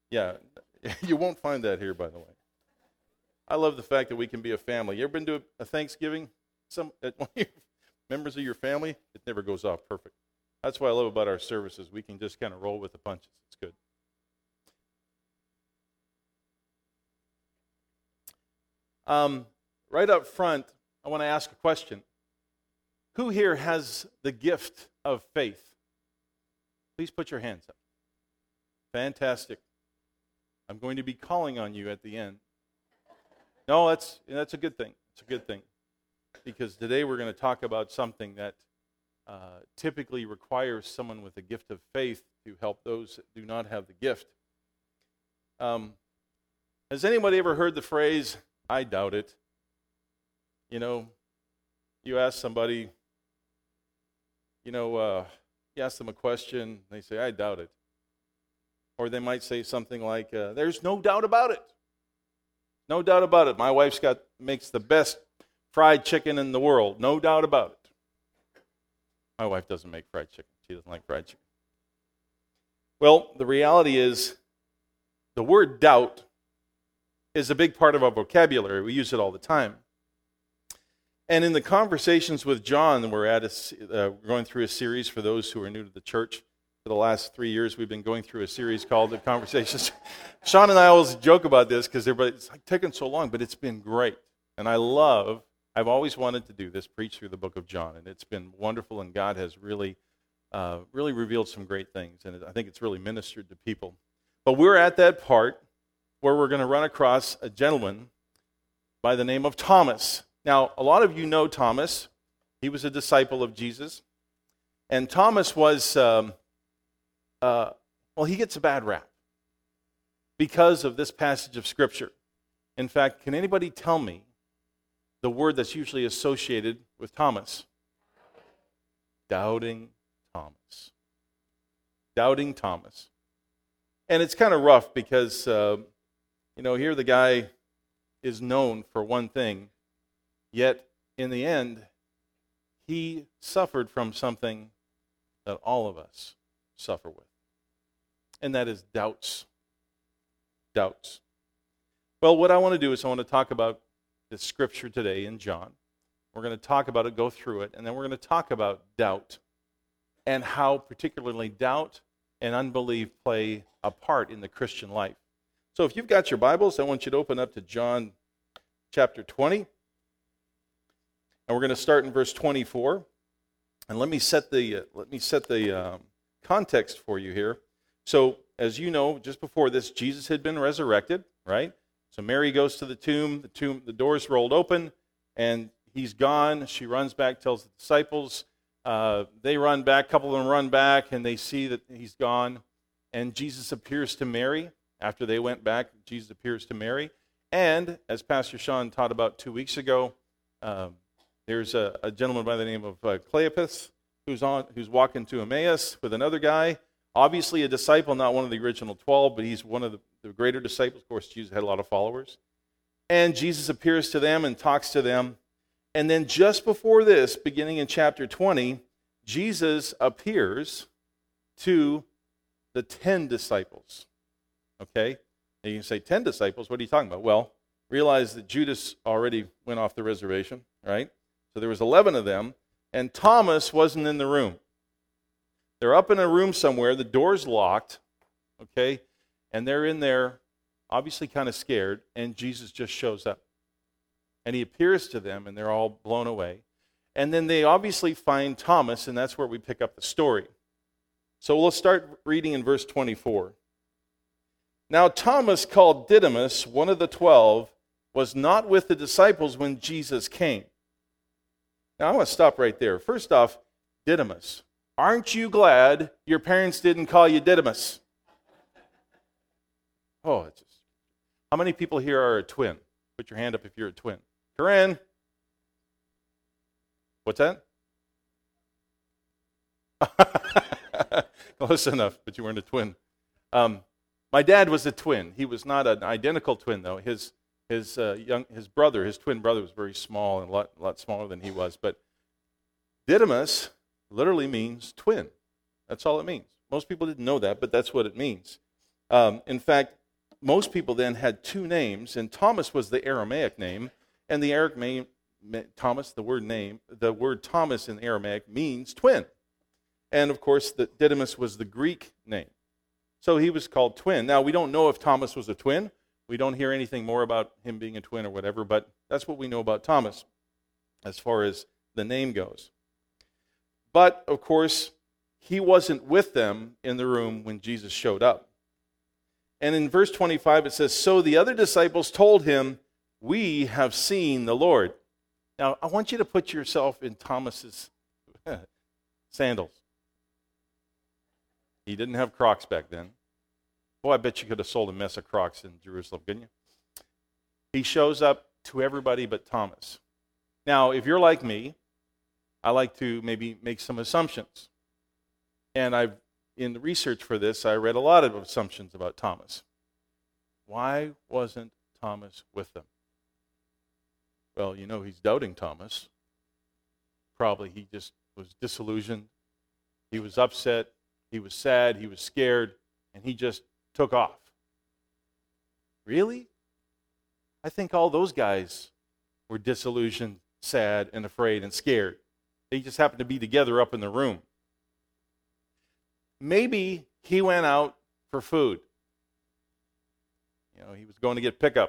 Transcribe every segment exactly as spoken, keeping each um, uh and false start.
Yeah, you won't find that here, by the way. I love the fact that we can be a family. You ever been to a, a Thanksgiving? Some at one of your members of your family? It never goes off perfect. That's what I love about our services. We can just kind of roll with the punches. It's good. Um, right up front, I want to ask a question. Who here has the gift of faith? Please put your hands up. Fantastic. I'm going to be calling on you at the end. No, that's that's a good thing. It's a good thing. Because today we're going to talk about something that uh, typically requires someone with a gift of faith to help those that do not have the gift. Um, has anybody ever heard the phrase, I doubt it? You know, you ask somebody, you know, uh, you ask them a question, they say, I doubt it. Or they might say something like, uh, there's no doubt about it. No doubt about it. My wife's got makes the best fried chicken in the world. No doubt about it. My wife doesn't make fried chicken. She doesn't like fried chicken. Well, the reality is the word doubt is a big part of our vocabulary. We use it all the time. And in the conversations with John, we're at a, uh, going through a series for those who are new to the church. For the last three years, we've been going through a series called The Conversations. Sean and I always joke about this because it's like taking so long, but it's been great. And I love, I've always wanted to do this, preach through the book of John, and it's been wonderful, and God has really, uh, really revealed some great things, and I think it's really ministered to people. But we're at that part where we're going to run across a gentleman by the name of Thomas. Now, a lot of you know Thomas. He was a disciple of Jesus, and Thomas was... Um, Uh, well, he gets a bad rap because of this passage of Scripture. In fact, can anybody tell me the word that's usually associated with Thomas? Doubting Thomas. Doubting Thomas. And it's kind of rough because, uh, you know, here the guy is known for one thing, yet in the end, he suffered from something that all of us suffer with. And that is doubts. Doubts. Well, what I want to do is I want to talk about the scripture today in John. We're going to talk about it, go through it, and then we're going to talk about doubt and how particularly doubt and unbelief play a part in the Christian life. So if you've got your Bibles, I want you to open up to John chapter twenty. And we're going to start in verse twenty-four. And let me set the uh, let me set the um, context for you here. So, as you know, just before this, Jesus had been resurrected, right? So Mary goes to the tomb, the tomb, the doors rolled open, and he's gone. She runs back, tells the disciples. Uh, they run back, a couple of them run back, and they see that he's gone. And Jesus appears to Mary. After they went back, Jesus appears to Mary. And, as Pastor Sean taught about two weeks ago, uh, there's a, a gentleman by the name of uh, Cleopas who's on, who's walking to Emmaus with another guy. Obviously a disciple, not one of the original twelve, but he's one of the, the greater disciples. Of course, Jesus had a lot of followers. And Jesus appears to them and talks to them. And then just before this, beginning in chapter twenty, Jesus appears to the ten disciples. Okay? And you can say, ten disciples? What are you talking about? Well, realize that Judas already went off the reservation, right? So there was eleven of them, and Thomas wasn't in the room. They're up in a room somewhere, the door's locked, okay, and they're in there, obviously kind of scared, and Jesus just shows up. And he appears to them, and they're all blown away. And then they obviously find Thomas, and that's where we pick up the story. So let's start reading in verse twenty-four. Now Thomas, called Didymus, one of the twelve, was not with the disciples when Jesus came. Now I want to stop right there. First off, Didymus. Aren't you glad your parents didn't call you Didymus? Oh, it's just... How many people here are a twin? Put your hand up if you're a twin. Corinne. What's that? Close enough, but you weren't a twin. Um, my dad was a twin. He was not an identical twin, though. His his uh, young his brother, his twin brother, was very small and a lot, a lot smaller than he was. But Didymus literally means twin. That's all it means. Most people didn't know that, but that's what it means. Um, in fact, most people then had two names, and Thomas was the Aramaic name, and the Aramaic Thomas, the word name, the word Thomas in Aramaic means twin. And of course, the Didymus was the Greek name. So he was called twin. Now, we don't know if Thomas was a twin. We don't hear anything more about him being a twin or whatever, but that's what we know about Thomas as far as the name goes. But, of course, he wasn't with them in the room when Jesus showed up. And in verse twenty-five it says, "So the other disciples told him, 'We have seen the Lord.'" Now, I want you to put yourself in Thomas's sandals. He didn't have Crocs back then. Boy, I bet you could have sold a mess of Crocs in Jerusalem, couldn't you? He shows up to everybody but Thomas. Now, if you're like me, I like to maybe make some assumptions. And I've, in the research for this, I read a lot of assumptions about Thomas. Why wasn't Thomas with them? Well, you know, he's doubting Thomas. Probably he just was disillusioned. He was upset. He was sad. He was scared. And he just took off. Really? I think all those guys were disillusioned, sad, and afraid and scared. They just happened to be together up in the room. Maybe he went out for food. You know, he was going to get pickup.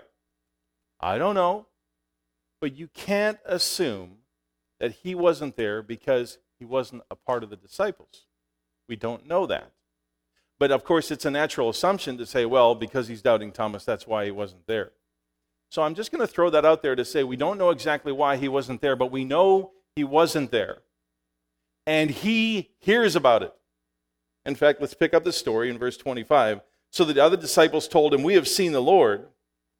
I don't know. But you can't assume that he wasn't there because he wasn't a part of the disciples. We don't know that. But of course, it's a natural assumption to say, well, because he's doubting Thomas, that's why he wasn't there. So I'm just going to throw that out there to say we don't know exactly why he wasn't there, but we know he wasn't there. And he hears about it. In fact, let's pick up the story in verse twenty-five. "So the other disciples told him, 'We have seen the Lord.'"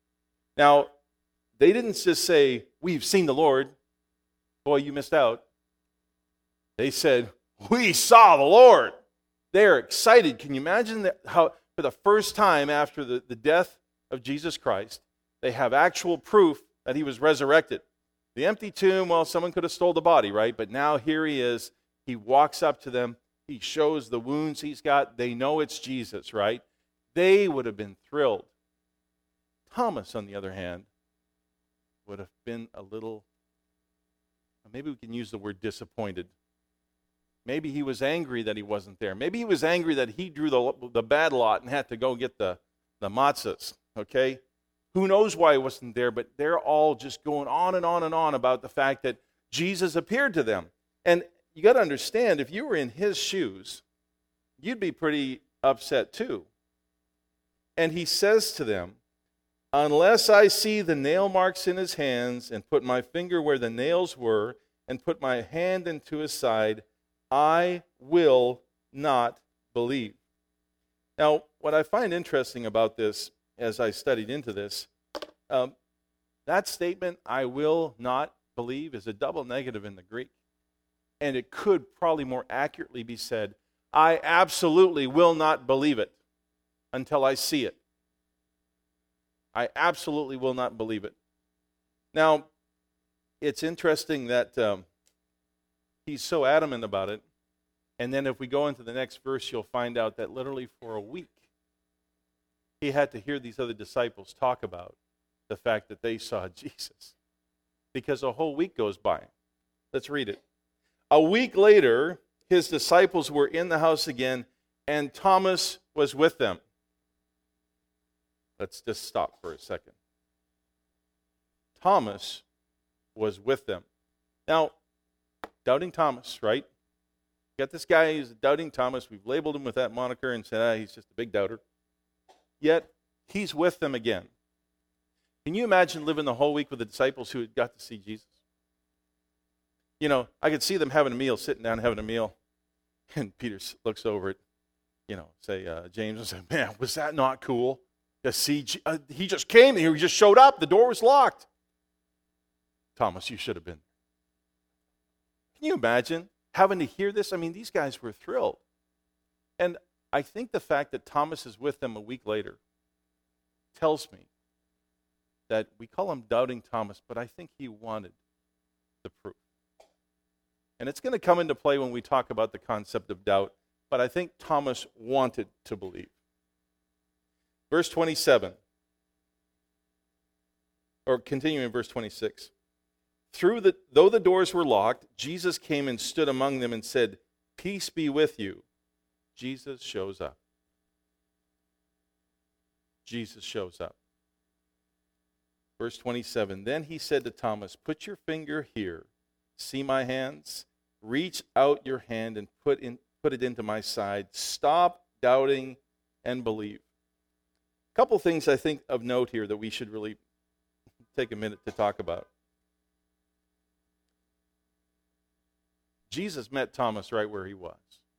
Now, they didn't just say, "We've seen the Lord." Boy, you missed out. They said, "We saw the Lord." They're excited. Can you imagine that how for the first time after the, the death of Jesus Christ, they have actual proof that he was resurrected. The empty tomb, well, someone could have stole the body, right? But now here he is. He walks up to them. He shows the wounds he's got. They know it's Jesus, right? They would have been thrilled. Thomas, on the other hand, would have been a little, maybe we can use the word disappointed. Maybe he was angry that he wasn't there. Maybe he was angry that he drew the, the bad lot and had to go get the, the matzahs, okay? Who knows why he wasn't there, but they're all just going on and on and on about the fact that Jesus appeared to them. And you got to understand, if you were in his shoes, you'd be pretty upset too. And he says to them, "Unless I see the nail marks in his hands and put my finger where the nails were and put my hand into his side, I will not believe." Now, what I find interesting about this as I studied into this, um, that statement, "I will not believe," is a double negative in the Greek. And it could probably more accurately be said, "I absolutely will not believe it until I see it. I absolutely will not believe it." Now, it's interesting that um, he's so adamant about it. And then if we go into the next verse, you'll find out that literally for a week, he had to hear these other disciples talk about the fact that they saw Jesus. Because a whole week goes by. Let's read it. "A week later, his disciples were in the house again, and Thomas was with them." Let's just stop for a second. Thomas was with them. Now, doubting Thomas, right? Got this guy, he's doubting Thomas. We've labeled him with that moniker and said, ah, he's just a big doubter. Yet, he's with them again. Can you imagine living the whole week with the disciples who had got to see Jesus? You know, I could see them having a meal, sitting down having a meal. And Peter looks over at, you know, say, uh, James and say, "Man, was that not cool? To see, G- uh, he just came here, he just showed up, the door was locked." "Thomas, you should have been." Can you imagine having to hear this? I mean, these guys were thrilled. And I think the fact that Thomas is with them a week later tells me that we call him Doubting Thomas, but I think he wanted the proof. And it's going to come into play when we talk about the concept of doubt, but I think Thomas wanted to believe. Verse twenty-seven, or continuing in verse twenty-six. Through the, though the doors were locked, Jesus came and stood among them and said, "Peace be with you." Jesus shows up. Jesus shows up. Verse twenty-seven, then he said to Thomas, "Put your finger here. See my hands? Reach out your hand and put in, put it into my side. Stop doubting and believe." A couple things I think of note here that we should really take a minute to talk about. Jesus met Thomas right where he was.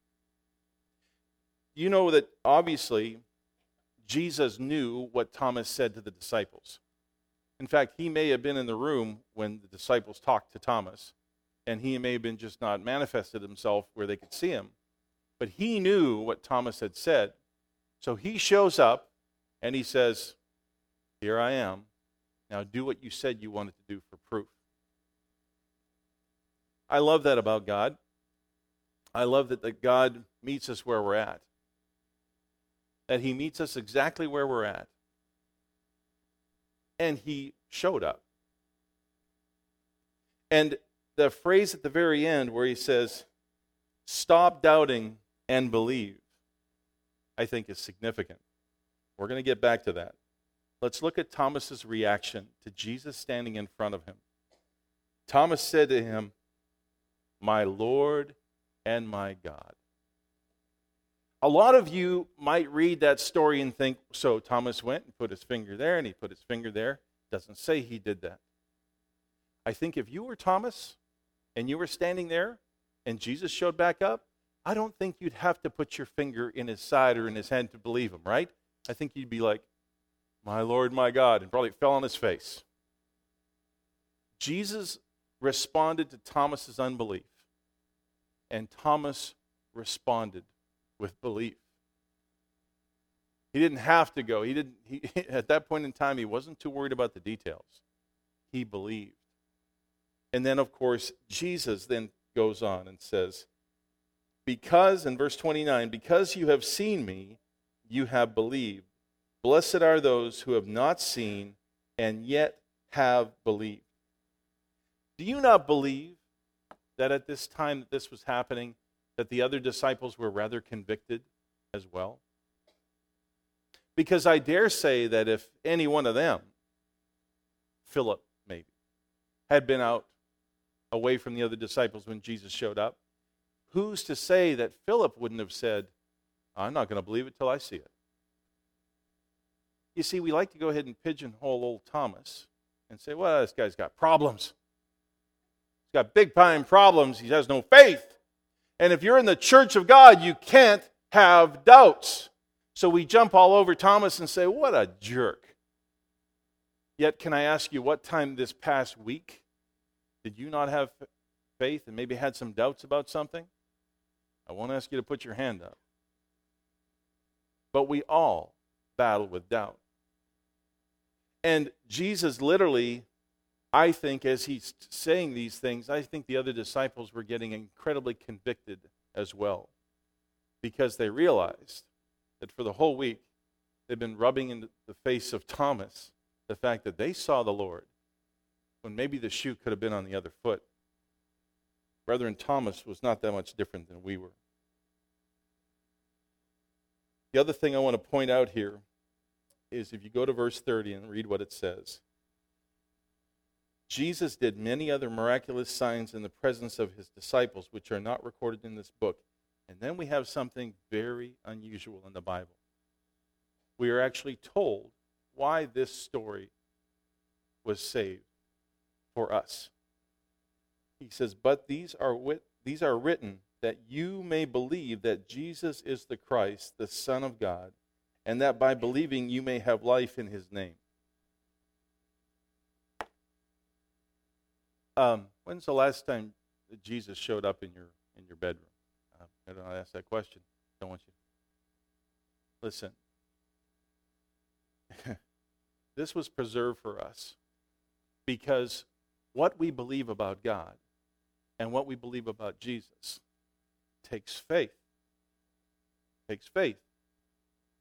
You know that obviously Jesus knew what Thomas said to the disciples. In fact, he may have been in the room when the disciples talked to Thomas, and he may have been just not manifested himself where they could see him. But he knew what Thomas had said. So he shows up and he says, "Here I am. Now do what you said you wanted to do for proof." I love that about God. I love that, that God meets us where we're at. That he meets us exactly where we're at. And he showed up. And the phrase at the very end where he says, "Stop doubting and believe," I think is significant. We're going to get back to that. Let's look at Thomas's reaction to Jesus standing in front of him. Thomas said to him, "My Lord and my God." A lot of you might read that story and think, so Thomas went and put his finger there and he put his finger there. Doesn't say he did that. I think if you were Thomas and you were standing there and Jesus showed back up, I don't think you'd have to put your finger in his side or in his hand to believe him, right? I think you'd be like, "My Lord, my God," and probably fell on his face. Jesus responded to Thomas's unbelief, and Thomas responded with belief. He didn't have to go. He didn't. He, at that point in time, he wasn't too worried about the details. He believed. And then, of course, Jesus then goes on and says, "Because," in verse twenty-nine, "because you have seen me, you have believed. Blessed are those who have not seen and yet have believed." Do you not believe that at this time that this was happening, that the other disciples were rather convicted as well? Because I dare say that if any one of them, Philip maybe, had been out away from the other disciples when Jesus showed up, who's to say that Philip wouldn't have said, "I'm not going to believe it till I see it"? You see, we like to go ahead and pigeonhole old Thomas and say, "Well, this guy's got problems. He's got big time problems. He has no faith. And if you're in the church of God, you can't have doubts." So we jump all over Thomas and say, "What a jerk." Yet, can I ask you, what time this past week did you not have faith and maybe had some doubts about something? I won't ask you to put your hand up. But we all battle with doubt. And Jesus literally, I think, as he's saying these things, I think the other disciples were getting incredibly convicted as well, because they realized that for the whole week they've been rubbing in the face of Thomas the fact that they saw the Lord when maybe the shoe could have been on the other foot. Brethren, Thomas was not that much different than we were. The other thing I want to point out here is if you go to verse thirty and read what it says. Jesus did many other miraculous signs in the presence of his disciples, which are not recorded in this book. And then we have something very unusual in the Bible. We are actually told why this story was saved for us. He says, "But these are wit- these are written that you may believe that Jesus is the Christ, the Son of God, and that by believing you may have life in his name." Um, when's the last time that Jesus showed up in your in your bedroom? Uh, I don't know, I ask that question. Don't want you. Listen. This was preserved for us because what we believe about God and what we believe about Jesus takes faith. Takes faith.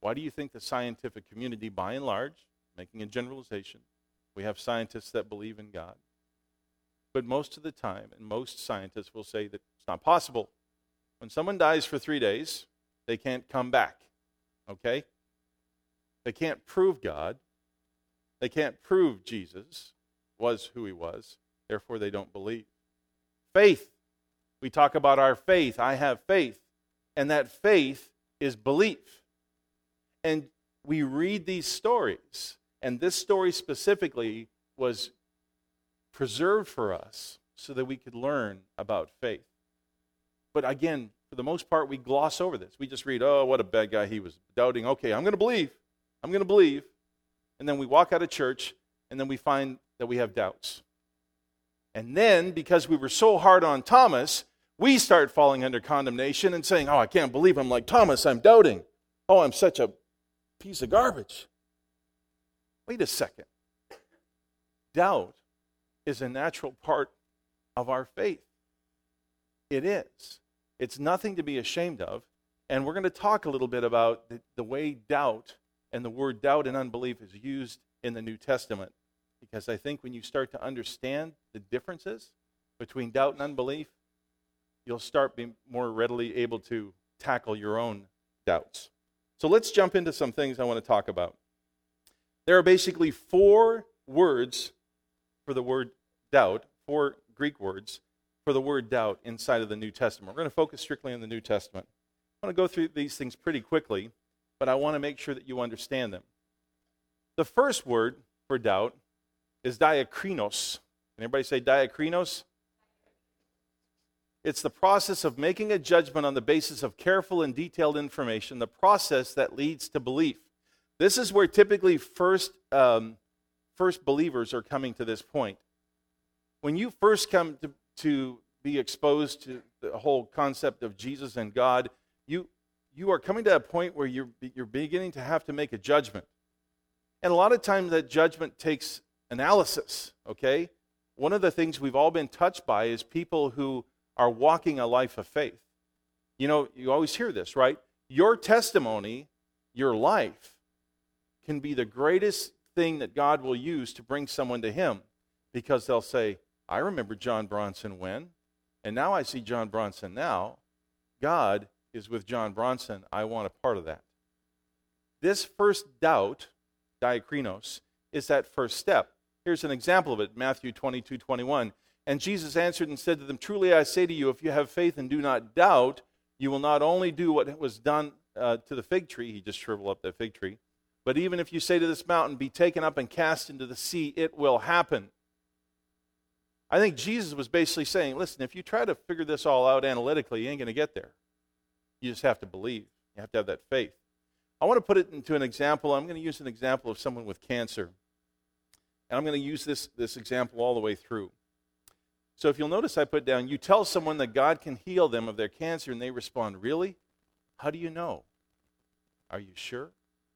Why do you think the scientific community, by and large, making a generalization, we have scientists that believe in God, but most of the time, and most scientists will say that it's not possible. When someone dies for three days, they can't come back, okay? They can't prove God. They can't prove Jesus was who he was. Therefore, they don't believe. Faith. We talk about our faith. I have faith. And that faith is belief. And we read these stories, and this story specifically was preserved for us so that we could learn about faith. But again, for the most part, we gloss over this. We just read, oh, what a bad guy he was, doubting. Okay, I'm going to believe. I'm going to believe. And then we walk out of church, and then we find that we have doubts. And then, because we were so hard on Thomas, we start falling under condemnation and saying, oh, I can't believe I'm like Thomas. I'm doubting. Oh, I'm such a piece of garbage. Wait a second. Doubt is a natural part of our faith. It is. It's nothing to be ashamed of. And we're going to talk a little bit about the, the way doubt and the word doubt and unbelief is used in the New Testament. Because I think when you start to understand the differences between doubt and unbelief, you'll start being more readily able to tackle your own doubts. So let's jump into some things I want to talk about. There are basically four words for the word doubt, four Greek words for the word doubt inside of the New Testament. We're going to focus strictly on the New Testament. I want to go through these things pretty quickly, but I want to make sure that you understand them. The first word for doubt is diakrinos. Can everybody say diakrinos? It's the process of making a judgment on the basis of careful and detailed information, the process that leads to belief. This is where typically first, um, first believers are coming to this point. When you first come to, to be exposed to the whole concept of Jesus and God, you you are coming to a point where you're, you're beginning to have to make a judgment. And a lot of times that judgment takes analysis, okay? One of the things we've all been touched by is people who are walking a life of faith. You know, you always hear this, right? Your testimony, your life, can be the greatest thing that God will use to bring someone to him, because they'll say, I remember John Bronson when, and now I see John Bronson now. God is with John Bronson. I want a part of that. This first doubt, diakrinos, is that first step. Here's an example of it, Matthew twenty-two twenty-one. And Jesus answered and said to them, truly I say to you, if you have faith and do not doubt, you will not only do what was done uh, to the fig tree, he just shriveled up that fig tree, but even if you say to this mountain, be taken up and cast into the sea, it will happen. I think Jesus was basically saying, listen, if you try to figure this all out analytically, you ain't going to get there. You just have to believe. You have to have that faith. I want to put it into an example. I'm going to use an example of someone with cancer. And I'm going to use this, this example all the way through. So if you'll notice, I put down, you tell someone that God can heal them of their cancer, and they respond, really? How do you know? Are you sure?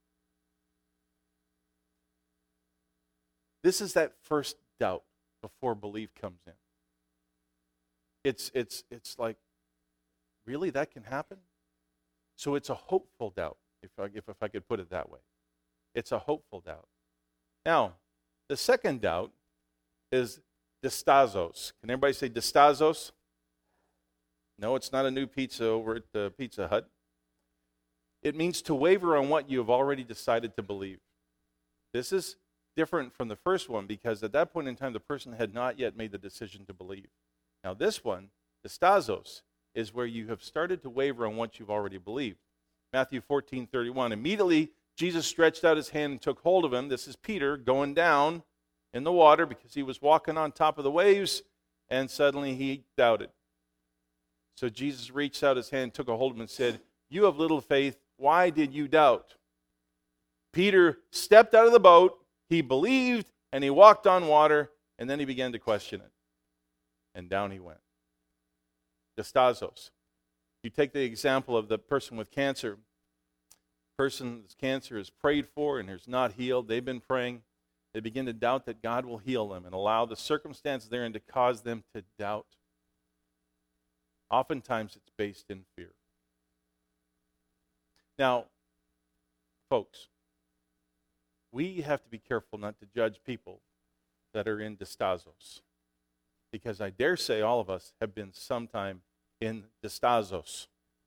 This is that first doubt before belief comes in. It's, it's, it's like, really, that can happen? So it's a hopeful doubt, if I, if, if I could put it that way. It's a hopeful doubt. Now, the second doubt is distazos. Can everybody say distazos? No, it's not a new pizza over at the Pizza Hut. It means to waver on what you have already decided to believe. This is different from the first one because at that point in time, the person had not yet made the decision to believe. Now this one, distazos, is where you have started to waver on what you've already believed. Matthew fourteen thirty-one. Immediately, Jesus stretched out his hand and took hold of him. This is Peter going down in the water because he was walking on top of the waves, and suddenly he doubted. So Jesus reached out his hand, took a hold of him, and said, you have little faith. Why did you doubt? Peter stepped out of the boat. He believed, and he walked on water, and then he began to question it. And down he went. Distazos. You take the example of the person with cancer. The person's cancer is prayed for and is not healed. They've been praying. They begin to doubt that God will heal them and allow the circumstances therein to cause them to doubt. Oftentimes it's based in fear. Now, Folks, we have to be careful not to judge people that are in distazos, because I dare say all of us have been sometime in distazos.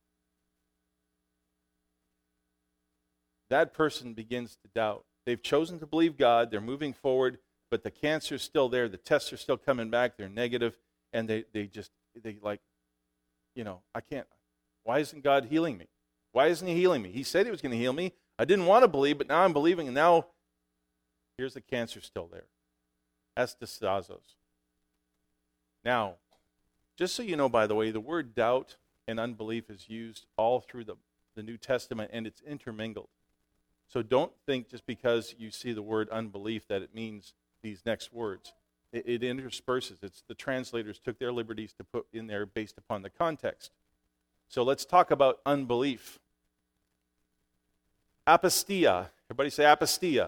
That person begins to doubt. They've chosen to believe God, they're moving forward, but the cancer's still there, the tests are still coming back, they're negative, and they, they just, they like, you know, I can't, why isn't God healing me? Why isn't he healing me? He said he was going to heal me. I didn't want to believe, but now I'm believing, and now here's the cancer still there. That's distazos. Now, just so you know, by the way, the word doubt and unbelief is used all through the, the New Testament, and it's intermingled. So don't think just because you see the word unbelief that it means these next words. It, it intersperses. It's the translators took their liberties to put in there based upon the context. So let's talk about unbelief. Apostia. Everybody say apostia.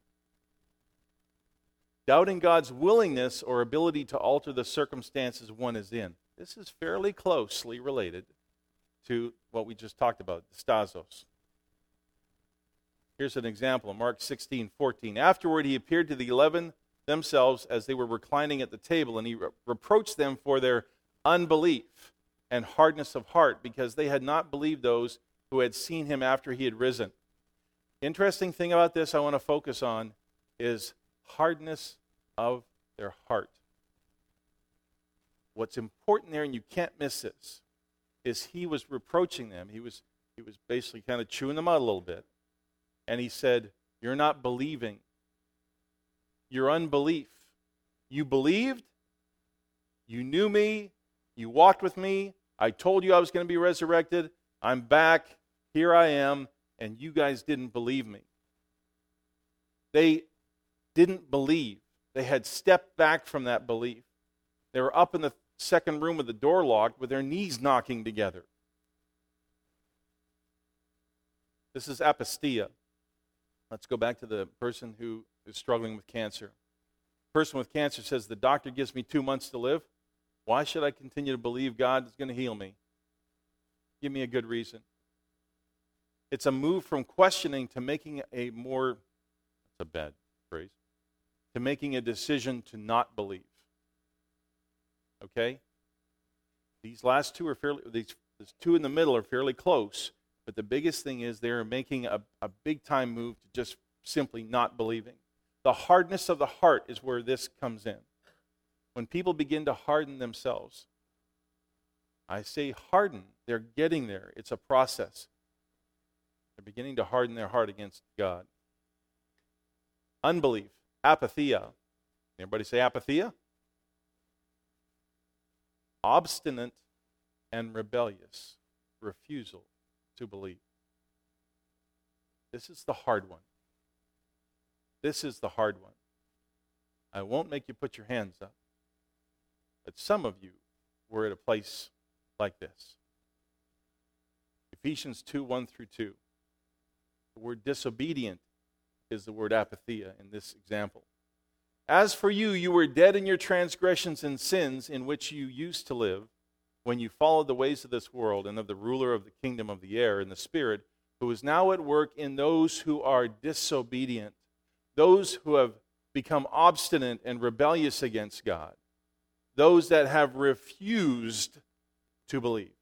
Doubting God's willingness or ability to alter the circumstances one is in. This is fairly closely related to what we just talked about, distazos. Here's an example, Mark sixteen fourteen. Afterward, he appeared to the eleven themselves as they were reclining at the table, and he re- reproached them for their unbelief and hardness of heart, because they had not believed those who had seen him after he had risen. Interesting thing about this I want to focus on is hardness of their heart. What's important there, and you can't miss this, is he was reproaching them. He was, he was basically kind of chewing them out a little bit. And he said, you're not believing. Your unbelief. You believed. You knew me. You walked with me. I told you I was going to be resurrected. I'm back. Here I am. And you guys didn't believe me. They didn't believe. They had stepped back from that belief. They were up in the second room with the door locked with their knees knocking together. This is apostia. Let's go back to the person who is struggling with cancer. The person with cancer says, the doctor gives me two months to live. Why should I continue to believe God is going to heal me? Give me a good reason. It's a move from questioning to making a more, that's a bad phrase, to making a decision to not believe. Okay? These last two are fairly, these, these two in the middle are fairly close. But the biggest thing is they're making a, a big-time move to just simply not believing. The hardness of the heart is where this comes in. When people begin to harden themselves, I say harden, they're getting there. It's a process. They're beginning to harden their heart against God. Unbelief, apatheia. Everybody say apatheia? Obstinate and rebellious refusal to believe. This is the hard one. This is the hard one. I won't make you put your hands up, but some of you were at a place like this. Ephesians two, one through two. The word disobedient is the word apatheia in this example. As for you, you were dead in your transgressions and sins in which you used to live, when you followed the ways of this world and of the ruler of the kingdom of the air and the Spirit, who is now at work in those who are disobedient, those who have become obstinate and rebellious against God, those that have refused to believe.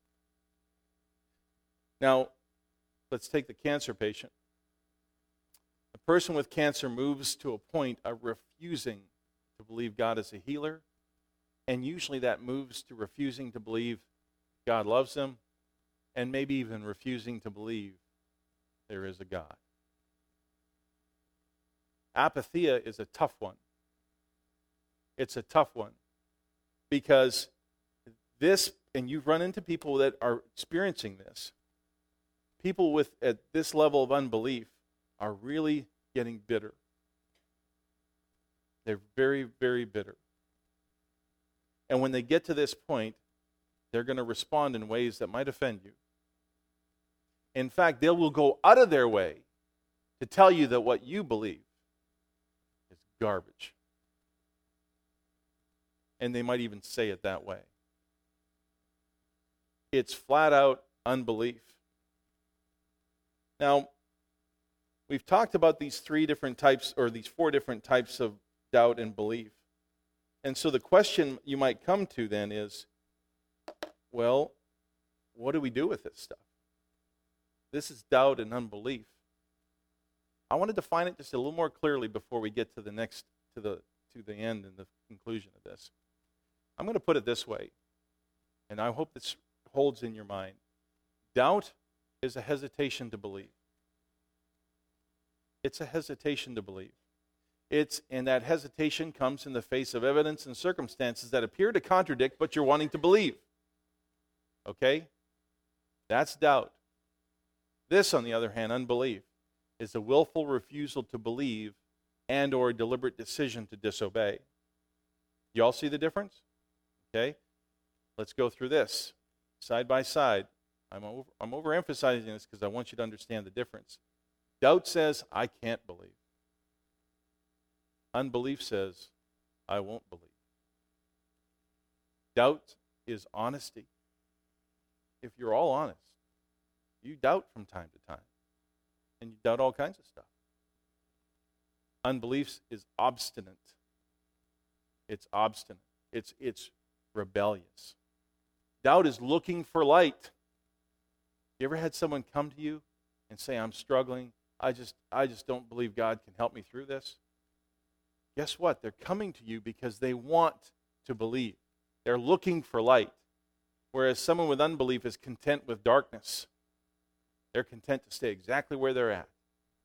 Now, let's take the cancer patient. A person with cancer moves to a point of refusing to believe God is a healer. And usually that moves to refusing to believe God loves them, and maybe even refusing to believe there is a God. Apatheia is a tough one. It's a tough one because this, and you've run into people that are experiencing this, people with at this level of unbelief are really getting bitter. They're very, very bitter. And when they get to this point, they're going to respond in ways that might offend you. In fact, they will go out of their way to tell you that what you believe is garbage. And they might even say it that way. It's flat out unbelief. Now, we've talked about these three different types, or these four different types of doubt and belief. And so the question you might come to then is, well, what do we do with this stuff? This is doubt and unbelief. I want to define it just a little more clearly before we get to the next, to the to the end and the conclusion of this. I'm going to put it this way, and I hope this holds in your mind. Doubt is a hesitation to believe. It's a hesitation to believe. It's, and that hesitation comes in the face of evidence and circumstances that appear to contradict what you're wanting to believe. Okay? That's doubt. This, on the other hand, unbelief, is a willful refusal to believe and or a deliberate decision to disobey. You all see the difference? Okay? Let's go through this side by side. I'm over, I'm overemphasizing this because I want you to understand the difference. Doubt says, I can't believe. Unbelief says, I won't believe. Doubt is honesty. If you're all honest, you doubt from time to time. And you doubt all kinds of stuff. Unbelief is obstinate. It's obstinate. It's, it's rebellious. Doubt is looking for light. You ever had someone come to you and say, I'm struggling. I just, I just don't believe God can help me through this? Guess what? They're coming to you because they want to believe. They're looking for light. Whereas someone with unbelief is content with darkness. They're content to stay exactly where they're at.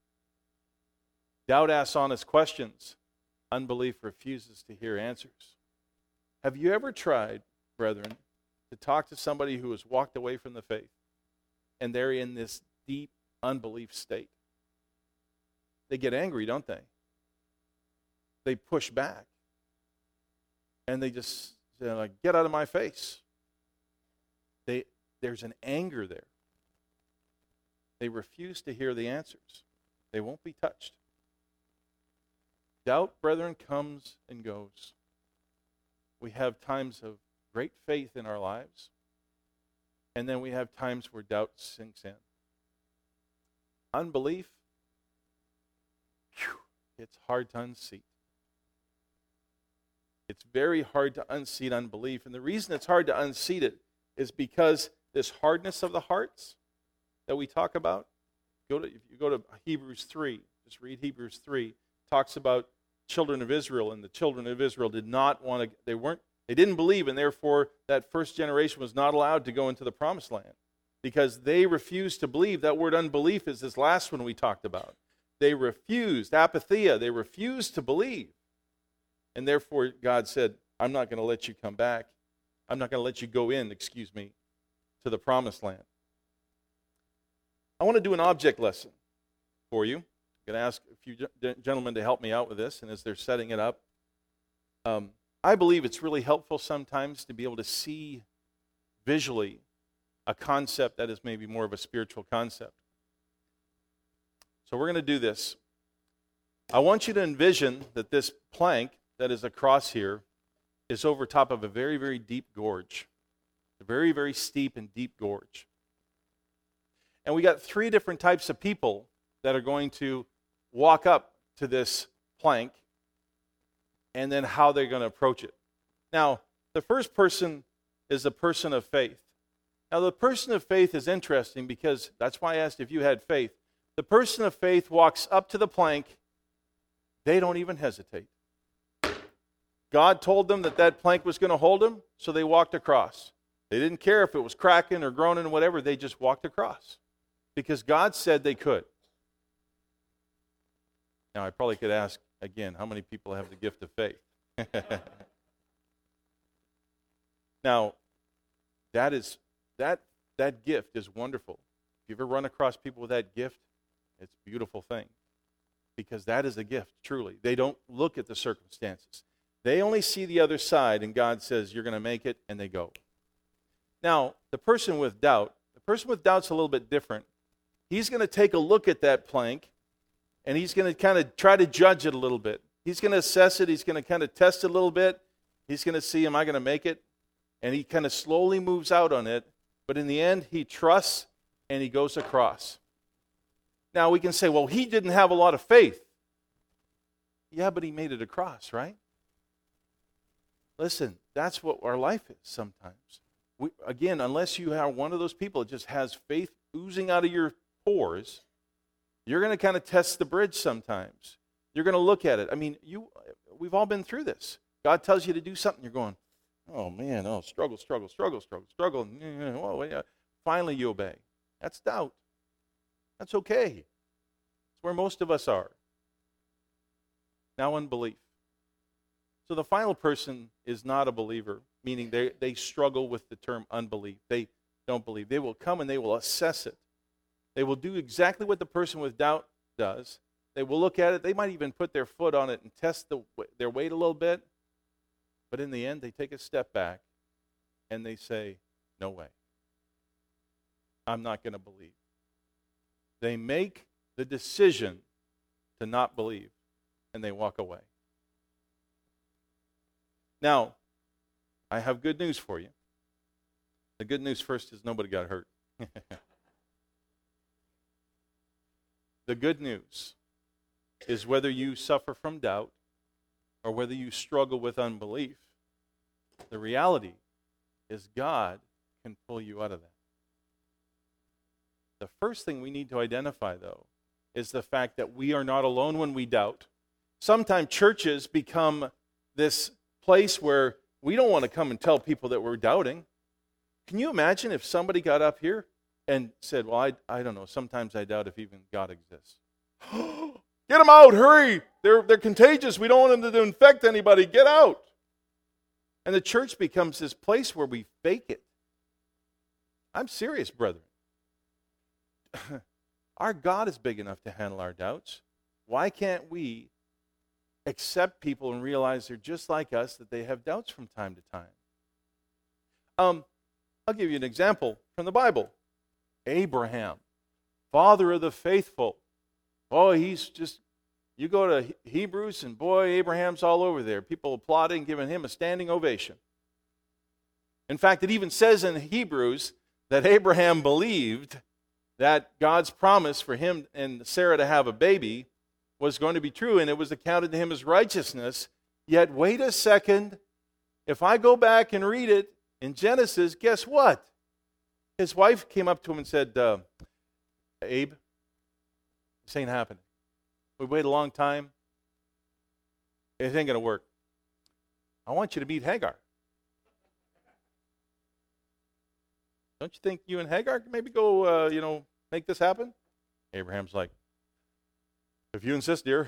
Doubt asks honest questions. Unbelief refuses to hear answers. Have you ever tried, brethren, to talk to somebody who has walked away from the faith and they're in this deep unbelief state? They get angry, don't they? They push back. And they just say, like, get out of my face. They, there's an anger there. They refuse to hear the answers. They won't be touched. Doubt, brethren, comes and goes. We have times of great faith in our lives, and then we have times where doubt sinks in. Unbelief, whew, it's hard to unseat. It's very hard to unseat unbelief, and the reason it's hard to unseat it is because this hardness of the hearts that we talk about, go to, if you go to Hebrews three, just read Hebrews three, talks about children of Israel, and the children of Israel did not want to, they weren't, they didn't believe, and therefore that first generation was not allowed to go into the promised land because they refused to believe. That word unbelief is this last one we talked about. They refused, apatheia, they refused to believe. And therefore God said, I'm not going to let you come back. I'm not going to let you go in, excuse me, to the promised land. I want to do an object lesson for you. I'm going to ask a few gentlemen to help me out with this, and as they're setting it up, um, I believe it's really helpful sometimes to be able to see visually a concept that is maybe more of a spiritual concept. So we're going to do this. I want you to envision that this plank that is across here is over top of a very, very deep gorge. A very, very steep and deep gorge. And we got three different types of people that are going to walk up to this plank and then how they're going to approach it. Now, the first person is a person of faith. Now, the person of faith is interesting because that's why I asked if you had faith. The person of faith walks up to the plank. They don't even hesitate. God told them that that plank was going to hold them, so they walked across. They didn't care if it was cracking or groaning or whatever. They just walked across because God said they could. Now, I probably could ask again, how many people have the gift of faith? Now, that is that that gift is wonderful. If you ever run across people with that gift, it's a beautiful thing because that is a gift, truly. They don't look at the circumstances. They only see the other side, and God says, you're going to make it, and they go. Now, the person with doubt, the person with doubt's a little bit different. He's going to take a look at that plank, and he's going to kind of try to judge it a little bit. He's going to assess it. He's going to kind of test it a little bit. He's going to see, am I going to make it? And he kind of slowly moves out on it, but in the end, he trusts, and he goes across. Now we can say, well, he didn't have a lot of faith. Yeah, but he made it across, right? Listen, that's what our life is sometimes. We, again, unless you are one of those people that just has faith oozing out of your pores, you're going to kind of test the bridge sometimes. You're going to look at it. I mean, you, we've all been through this. God tells you to do something, you're going, oh man, oh, struggle, struggle, struggle, struggle, struggle. Oh, yeah. Finally you obey. That's doubt. That's okay. It's where most of us are. Now unbelief. So the final person is not a believer, meaning they, they struggle with the term unbelief. They don't believe. They will come and they will assess it. They will do exactly what the person with doubt does. They will look at it. They might even put their foot on it and test the, their weight a little bit. But in the end, they take a step back and they say, no way. I'm not going to believe. They make the decision to not believe, and they walk away. Now, I have good news for you. The good news first is nobody got hurt. The good news is whether you suffer from doubt or whether you struggle with unbelief, the reality is God can pull you out of that. The first thing we need to identify, though, is the fact that we are not alone when we doubt. Sometimes churches become this place where we don't want to come and tell people that we're doubting. Can you imagine if somebody got up here and said, well, I, I don't know, sometimes I doubt if even God exists. Get them out, hurry! They're, they're contagious. We don't want them to infect anybody. Get out! And the church becomes this place where we fake it. I'm serious, brethren. Our God is big enough to handle our doubts. Why can't we accept people and realize they're just like us, that they have doubts from time to time? Um, I'll give you an example from the Bible. Abraham, father of the faithful. Oh, he's just, you go to Hebrews and boy, Abraham's all over there. People applauding, giving him a standing ovation. In fact, it even says in Hebrews that Abraham believed that God's promise for him and Sarah to have a baby was going to be true, and it was accounted to him as righteousness. Yet, wait a second. If I go back and read it in Genesis, guess what? His wife came up to him and said, uh, Abe, this ain't happening. We waited a long time. It ain't going to work. I want you to meet Hagar. Don't you think you and Hagar can maybe go, uh, you know, make this happen? Abraham's like, if you insist, dear.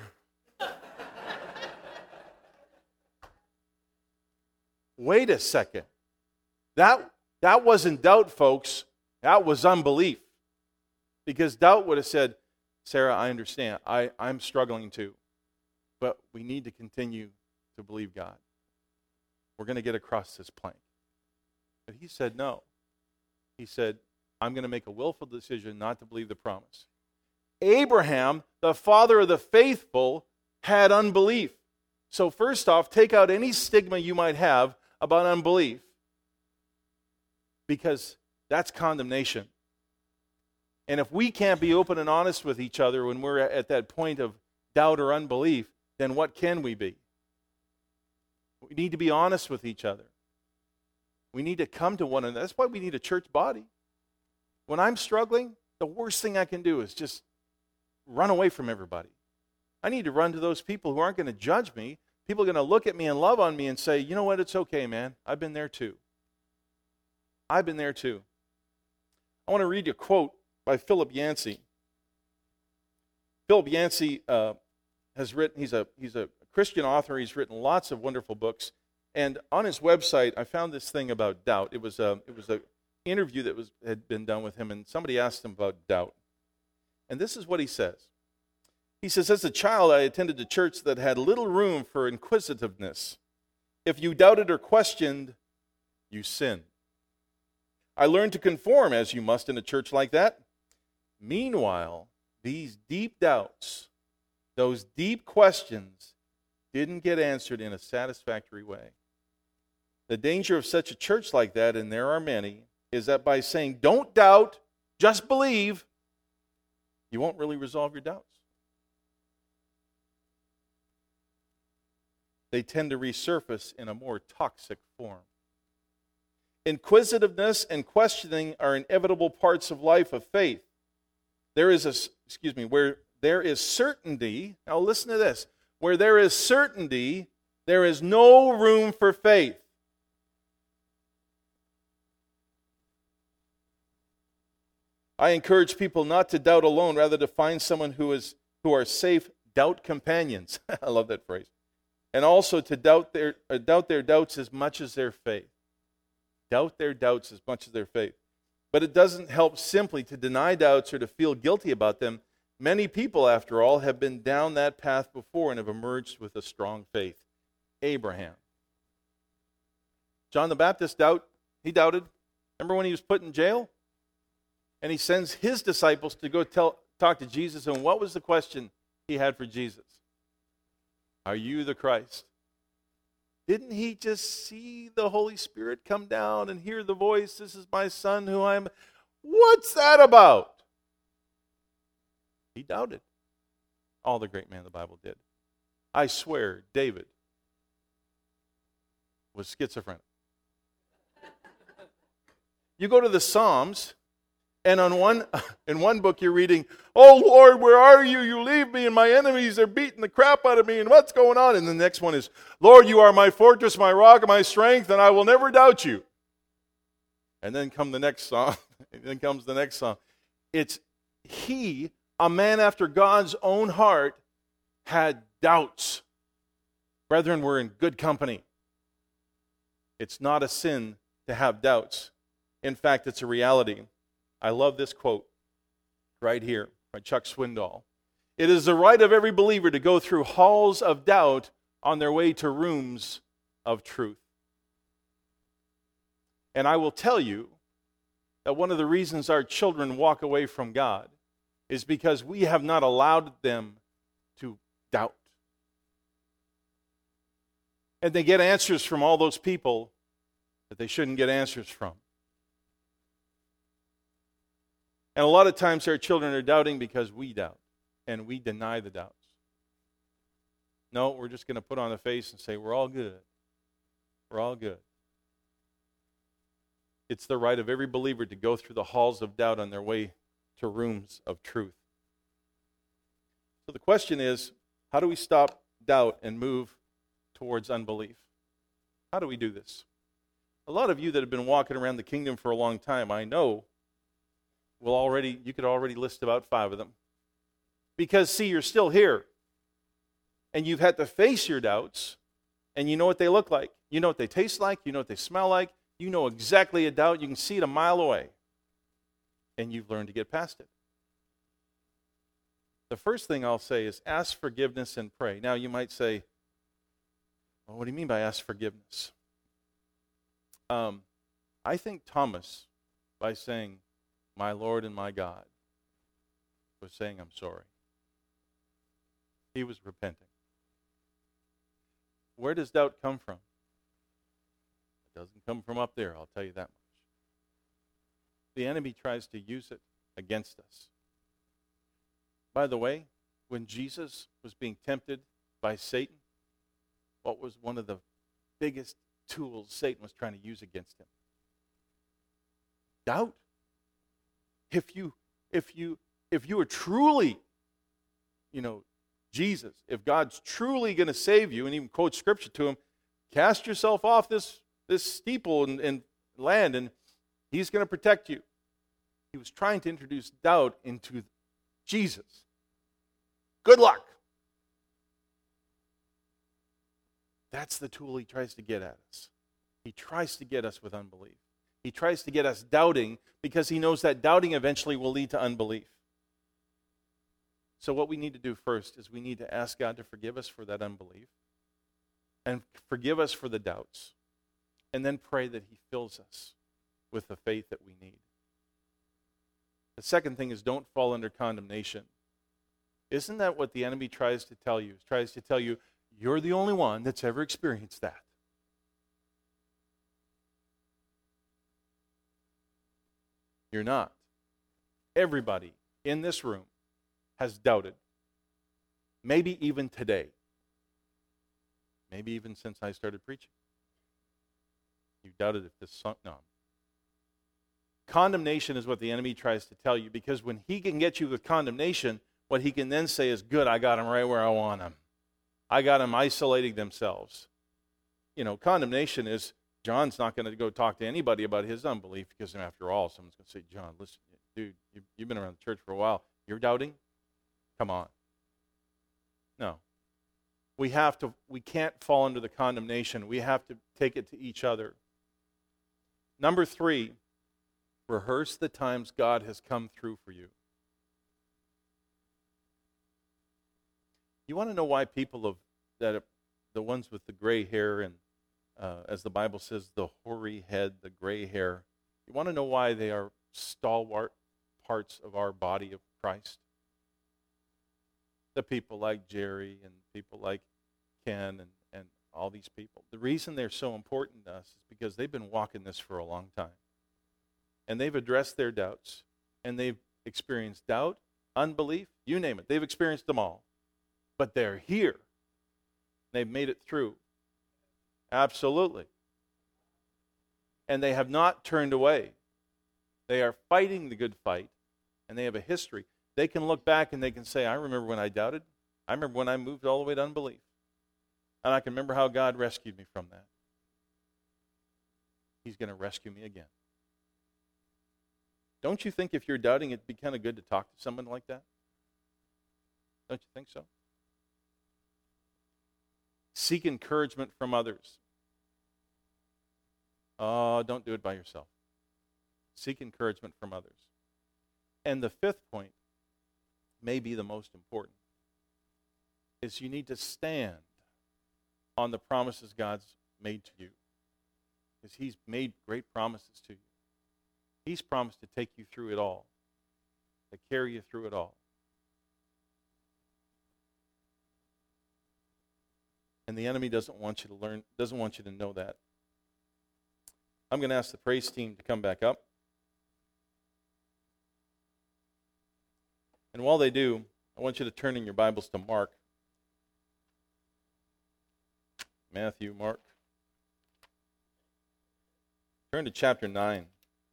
Wait a second. That, that wasn't doubt, folks. That was unbelief. Because doubt would have said, Sarah, I understand. I, I'm struggling too. But we need to continue to believe God. We're going to get across this plank. But he said no. He said, I'm going to make a willful decision not to believe the promise. Abraham, the father of the faithful, had unbelief. So first off, take out any stigma you might have about unbelief, because that's condemnation. And if we can't be open and honest with each other when we're at that point of doubt or unbelief, then what can we be? We need to be honest with each other. We need to come to one another. That's why we need a church body. When I'm struggling, the worst thing I can do is just run away from everybody. I need to run to those people who aren't going to judge me. People are going to look at me and love on me and say, you know what, it's okay, man. I've been there too. I've been there too. I want to read you a quote by Philip Yancey. Philip Yancey uh, has written, he's a, he's a Christian author. He's written lots of wonderful books. And on his website, I found this thing about doubt. It was a, it was a interview that was had been done with him, and somebody asked him about doubt. And this is what he says. He says, as a child, I attended a church that had little room for inquisitiveness. If you doubted or questioned, you sinned. I learned to conform, as you must in a church like that. Meanwhile, these deep doubts, those deep questions, didn't get answered in a satisfactory way. The danger of such a church like that, and there are many, is that by saying, don't doubt, just believe, you won't really resolve your doubts. They tend to resurface in a more toxic form. Inquisitiveness and questioning are inevitable parts of life of faith. There is a, excuse me, where there is certainty, now listen to this, where there is certainty, there is no room for faith. I encourage people not to doubt alone, rather to find someone who is who are safe doubt companions. I love that phrase. And also to doubt their uh, doubt their doubts as much as their faith. Doubt their doubts as much as their faith. But it doesn't help simply to deny doubts or to feel guilty about them. Many people, after all, have been down that path before and have emerged with a strong faith. Abraham. John the Baptist doubt, he doubted. Remember when he was put in jail? And he sends his disciples to go tell, talk to Jesus. And what was the question he had for Jesus? Are you the Christ? Didn't he just see the Holy Spirit come down and hear the voice, this is my son who I am? What's that about? He doubted. All the great men of the Bible did. I swear, David was schizophrenic. You go to the Psalms, and on one, in one book you're reading, oh Lord, where are you? You leave me and my enemies are beating the crap out of me and what's going on? And the next one is, Lord, you are my fortress, my rock, and my strength, and I will never doubt you. And then come the next song. And then comes the next song. It's he, a man after God's own heart, had doubts. Brethren, we're in good company. It's not a sin to have doubts. In fact, it's a reality. I love this quote right here by Chuck Swindoll. It is the right of every believer to go through halls of doubt on their way to rooms of truth. And I will tell you that one of the reasons our children walk away from God is because we have not allowed them to doubt. And they get answers from all those people that they shouldn't get answers from. And a lot of times our children are doubting because we doubt, and we deny the doubts. No, we're just going to put on a face and say, we're all good. We're all good. It's the right of every believer to go through the halls of doubt on their way to rooms of truth. So the question is, how do we stop doubt and move towards unbelief? How do we do this? A lot of you that have been walking around the kingdom for a long time, I know, will already, you could already list about five of them. Because, see, you're still here. And you've had to face your doubts, and you know what they look like. You know what they taste like. You know what they smell like. You know exactly a doubt. You can see it a mile away. And you've learned to get past it. The first thing I'll say is ask forgiveness and pray. Now, you might say, well, what do you mean by ask forgiveness? Um, I think Thomas, by saying, my Lord and my God, was saying, I'm sorry. He was repenting. Where does doubt come from? It doesn't come from up there, I'll tell you that much. The enemy tries to use it against us. By the way, when Jesus was being tempted by Satan, what was one of the biggest tools Satan was trying to use against him? Doubt. If you, if you, if you are truly, you know, Jesus, if God's truly going to save you, and even quote scripture to him, cast yourself off this, this steeple and, and land, and he's going to protect you. He was trying to introduce doubt into Jesus. Good luck. That's the tool he tries to get at us. He tries to get us with unbelief. He tries to get us doubting because he knows that doubting eventually will lead to unbelief. So what we need to do first is we need to ask God to forgive us for that unbelief and forgive us for the doubts, and then pray that he fills us with the faith that we need. The second thing is don't fall under condemnation. Isn't that what the enemy tries to tell you? He tries to tell you, you're the only one that's ever experienced that. You're not. Everybody in this room has doubted. Maybe even today. Maybe even since I started preaching. You doubted if this song, no. Condemnation is what the enemy tries to tell you, because when he can get you with condemnation, what he can then say is, good, I got them right where I want them. I got them isolating themselves. You know, condemnation is, John's not going to go talk to anybody about his unbelief, because after all, someone's going to say, John, listen, dude, you, you've been around the church for a while. You're doubting? Come on. No. We have to, we can't fall under the condemnation. We have to take it to each other. Number three, rehearse the times God has come through for you. You want to know why people of that are, the ones with the gray hair and, uh, as the Bible says, the hoary head, the gray hair, you want to know why they are stalwart parts of our body of Christ? The people like Jerry and people like Ken and, and all these people. The reason they're so important to us is because they've been walking this for a long time. And they've addressed their doubts. And they've experienced doubt, unbelief, you name it. They've experienced them all. But they're here. They've made it through. Absolutely. And they have not turned away. They are fighting the good fight. And they have a history. They can look back and they can say, I remember when I doubted. I remember when I moved all the way to unbelief. And I can remember how God rescued me from that. He's going to rescue me again. Don't you think if you're doubting, it'd be kind of good to talk to someone like that? Don't you think so? Seek encouragement from others. Oh, don't do it by yourself. Seek encouragement from others. And the fifth point, may be the most important, is you need to stand on the promises God's made to you. Because He's made great promises to you. He's promised to take you through it all, to carry you through it all. And the enemy doesn't want you to learn, doesn't want you to know that. I'm going to ask the praise team to come back up. And while they do, I want you to turn in your Bibles to Mark. Matthew, Mark. Turn to chapter nine.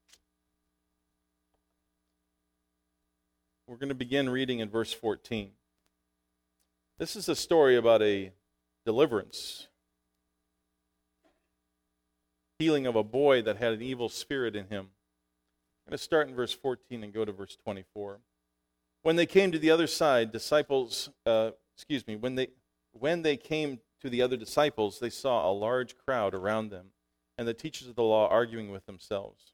We're going to begin reading in verse fourteen. This is a story about a deliverance, healing of a boy that had an evil spirit in him. I'm going to start in verse fourteen and go to verse twenty-four. When they came to the other side, disciples, uh, excuse me, when they when they came to the other disciples, they saw a large crowd around them, and the teachers of the law arguing with themselves.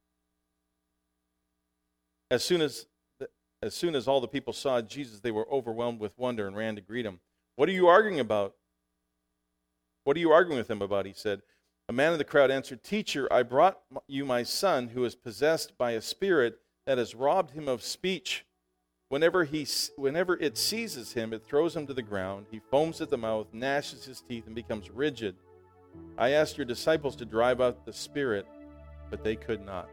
As soon as as soon as all the people saw Jesus, they were overwhelmed with wonder and ran to greet him. What are you arguing about? What are you arguing with him about? He said. A man in the crowd answered, Teacher, I brought you my son who is possessed by a spirit that has robbed him of speech. Whenever he, whenever it seizes him, it throws him to the ground. He foams at the mouth, gnashes his teeth, and becomes rigid. I asked your disciples to drive out the spirit, but they could not.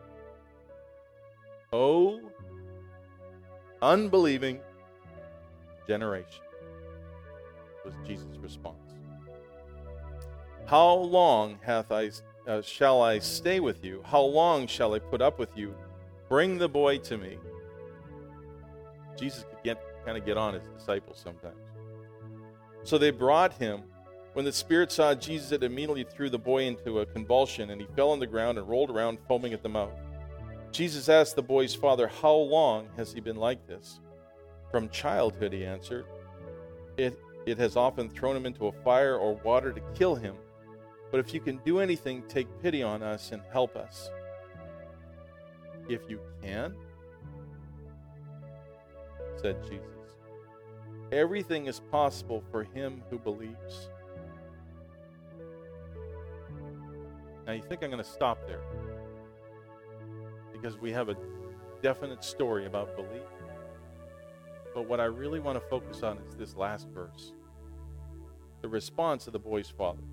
Oh, unbelieving generation, was Jesus' response. How long hath I uh, shall I stay with you? How long shall I put up with you? Bring the boy to me. Jesus could get, kind of get on his disciples sometimes. So they brought him. When the spirit saw Jesus, it immediately threw the boy into a convulsion, and he fell on the ground and rolled around, foaming at the mouth. Jesus asked the boy's father, How long has he been like this? From childhood, he answered. It, it has often thrown him into a fire or water to kill him. But if you can do anything, take pity on us and help us. If you can, said Jesus. Everything is possible for him who believes. Now you think I'm going to stop there, because we have a definite story about belief. But what I really want to focus on is this last verse. The response of the boy's father.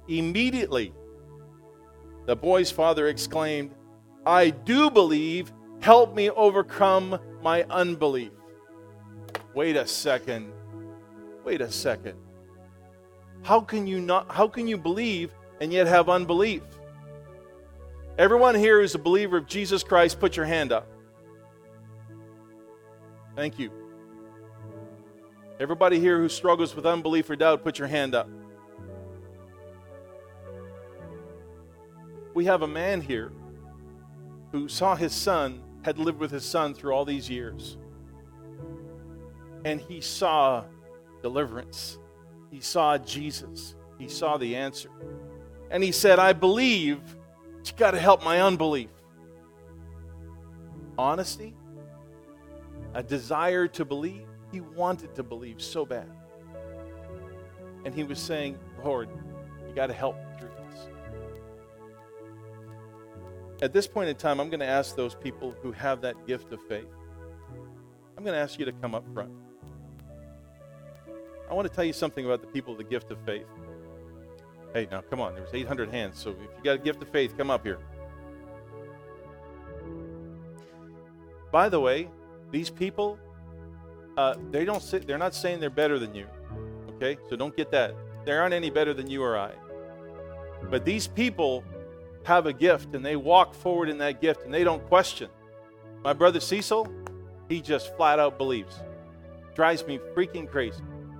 Immediately, the boy's father exclaimed, I do believe, Help me overcome my unbelief. Wait a second. Wait a second. How can you not how can you believe and yet have unbelief? Everyone here who's a believer of Jesus Christ, put your hand up. Thank you. Everybody here who struggles with unbelief or doubt, put your hand up. We have a man here who saw his son, had lived with his son through all these years. And he saw deliverance. He saw Jesus. He saw the answer. And he said, I believe, but you got to help my unbelief. Honesty, a desire to believe. He wanted to believe so bad. And he was saying, Lord, you got to help me through this. At this point in time, I'm going to ask those people who have that gift of faith. I'm going to ask you to come up front. I want to tell you something about the people of the gift of faith. Hey, now come on. There was eight hundred hands, so if you got a gift of faith, come up here. By the way, these people, uh, they don't sit, they're not saying they're better than you. Okay? So don't get that. They aren't any better than you or I. But these people have a gift, and they walk forward in that gift, and they don't question. My brother Cecil, he just flat out believes. Drives me freaking crazy.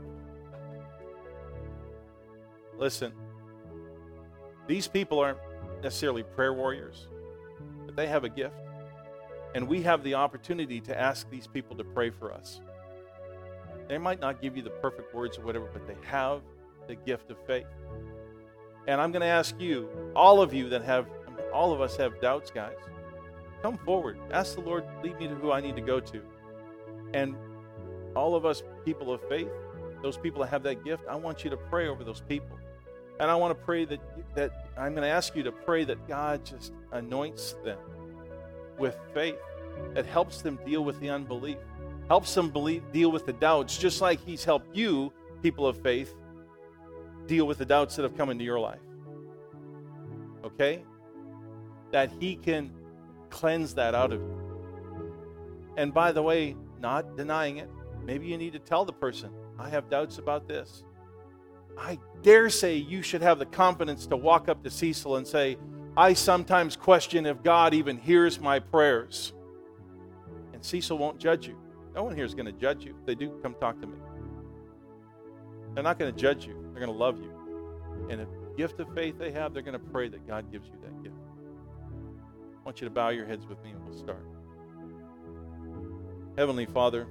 Listen, these people aren't necessarily prayer warriors, but they have a gift. And we have the opportunity to ask these people to pray for us. They might not give you the perfect words or whatever, but they have the gift of faith. And I'm going to ask you, all of you that have, all of us have doubts, guys, come forward. Ask the Lord, lead me to who I need to go to. And all of us people of faith, those people that have that gift, I want you to pray over those people. And I want to pray that, that I'm going to ask you to pray that God just anoints them with faith that helps them deal with the unbelief, helps them believe, deal with the doubts, just like He's helped you, people of faith, deal with the doubts that have come into your life. Okay? That He can cleanse that out of you. And by the way, not denying it, maybe you need to tell the person, I have doubts about this. I dare say you should have the confidence to walk up to Cecil and say, I sometimes question if God even hears my prayers. And Cecil won't judge you. No one here is going to judge you. If they do, come talk to me. They're not going to judge you. They're going to love you. And if the gift of faith they have, they're going to pray that God gives you that gift. I want you to bow your heads with me and we'll start. Heavenly Father,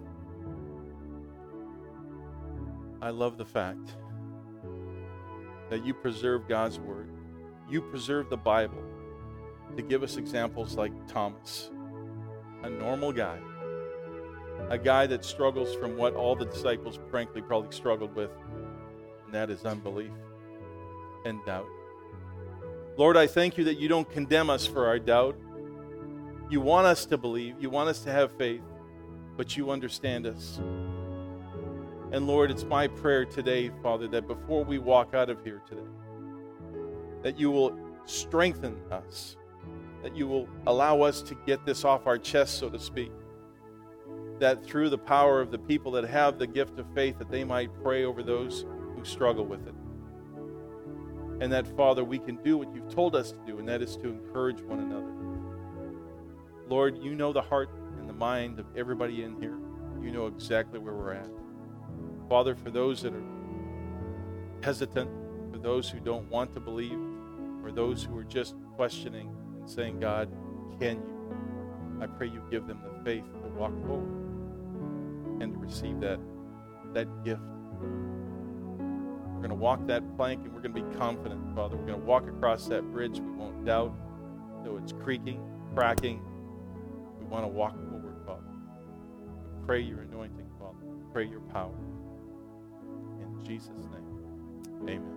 I love the fact that you preserve God's Word. You preserve the Bible to give us examples like Thomas, a normal guy, a guy that struggles from what all the disciples frankly probably struggled with, and that is unbelief and doubt. Lord, I thank you that you don't condemn us for our doubt. You want us to believe. You want us to have faith, but you understand us. And Lord, it's my prayer today, Father, that before we walk out of here today, that you will strengthen us, that you will allow us to get this off our chest, so to speak, that through the power of the people that have the gift of faith, that they might pray over those who struggle with it. And that, Father, we can do what you've told us to do, and that is to encourage one another. Lord, you know the heart and the mind of everybody in here. You know exactly where we're at. Father, for those that are hesitant, for those who don't want to believe, for those who are just questioning and saying, God, can you? I pray you give them the faith to walk forward and to receive that, that gift. We're going to walk that plank and we're going to be confident, Father. We're going to walk across that bridge. We won't doubt, though it's creaking, cracking. We want to walk forward, Father. We pray your anointing, Father. We pray your power. In Jesus' name, amen.